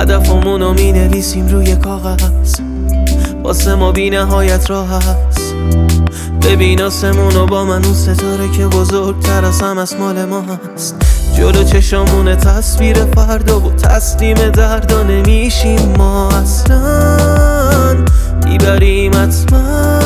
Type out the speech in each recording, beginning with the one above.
هدفمونو می نویسیم روی کاغذ، واسه ما بی نهایت راه هست. ببین آسمونو با من، اون ستاره که بزرگتر از هم از مال ما هست. جلو چشامونه تصویر فردا و تسلیم دردا نمیشیم ما اصلا، میبریم حتما.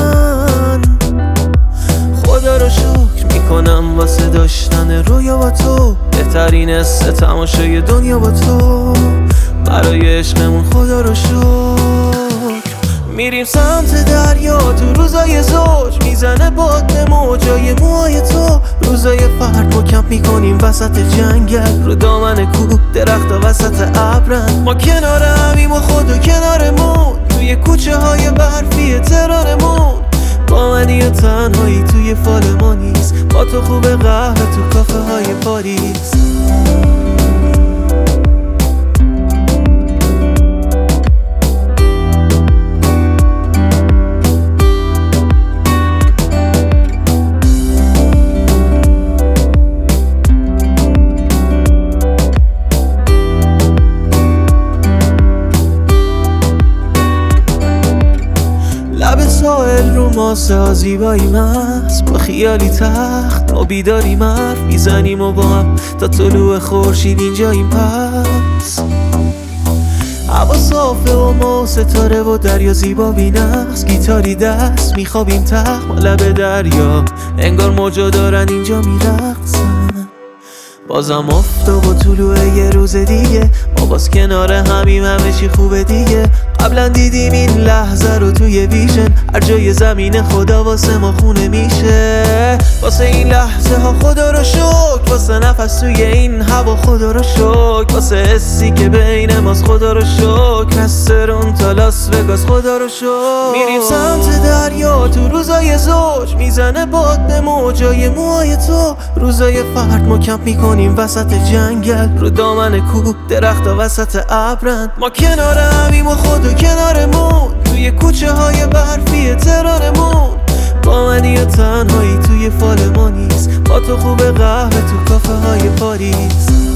خدا رو شکر میکنم واسه داشتن رویا با تو، بهترین حس تماشای دنیا با تو. برای عشقمون خدا رو شکر. میریم سمت دریا تو روزای زوج، میزنه باد موجای موهای تو. روزای فرد ما کمپ میکنیم وسط جنگل، رو دامن کوه درخت وسط ابرن. ما کنار همیم و خدا کنارمون، توی کوچه های برفی تهرانمون. با منی و تنهایی توی فال ما نیست، با تو خوبه قهوه تو کافه های پاریس. ساحل رو ماسه ها زیبایی مست، با خیالی تخت ما بیداریم حرف میزنیم و با هم تا طلوع خورشید اینجاییم. پس هوا صافه و ما ستاره و دریا زیبا بینقص، گیتاری دست میخوابیم تخت ما لب دریا، انگار موجا دارن اینجا میرقصن. بازم افتاب و طلوع یه روز دیگه، ما باز کنار همیم، همه چی خوبه دیگه. قبلا دیدیم این لحظه رو توی ویژن، هر جای زمین خدا واسه ما خونه میشه. واسه این لحظه ها خدا رو شکر، واسه نفس توی این هوا خدا رو شکر، واسه حسی که بین ماست خدا رو شکر. از تهران تا لاس وگاس خدا رو شکر. میریم سمت دریا تو روزای زوج، میزنه باد به موجای موهای تو. روزای فرد ما کمپ میکنیم وسط جنگل، رو دامن کوه درخت وسط ابرن. ما کنار همیم و خدا کنارمون، توی کوچه های برفی تهرانمون. با منی و تنهایی توی فال ما نیست، با تو خوبه قهوه تو کافه های پاریس.